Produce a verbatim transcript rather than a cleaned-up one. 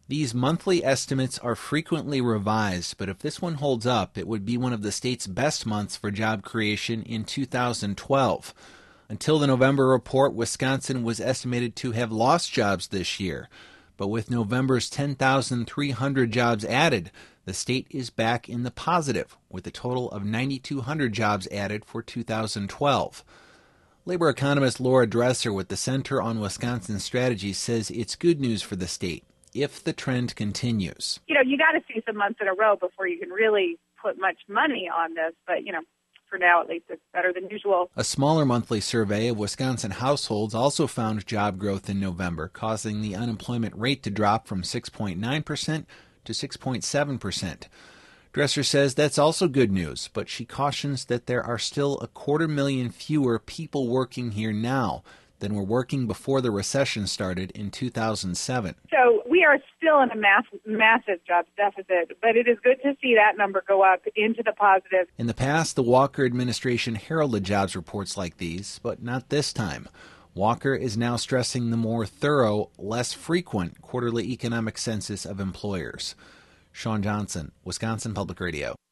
These monthly estimates are frequently revised, but if this one holds up, it would be one of the state's best months for job creation in two thousand twelve. Until the November report, Wisconsin was estimated to have lost jobs this year. But with November's ten thousand three hundred jobs added, the state is back in the positive, with a total of nine thousand two hundred jobs added for two thousand twelve. Labor economist Laura Dresser with the Center on Wisconsin Strategy says it's good news for the state if the trend continues. You know, you got to see some months in a row before you can really put much money on this, but, you know, for now at least it's better than usual. A smaller monthly survey of Wisconsin households also found job growth in November, causing the unemployment rate to drop from six point nine percent to six point seven percent. Dresser says that's also good news, but she cautions that there are still a quarter million fewer people working here now than were working before the recession started in two thousand seven. So we are still in a mass, massive jobs deficit, but it is good to see that number go up into the positive. In the past, the Walker administration heralded jobs reports like these, but not this time. Walker is now stressing the more thorough, less frequent quarterly economic census of employers. Sean Johnson, Wisconsin Public Radio.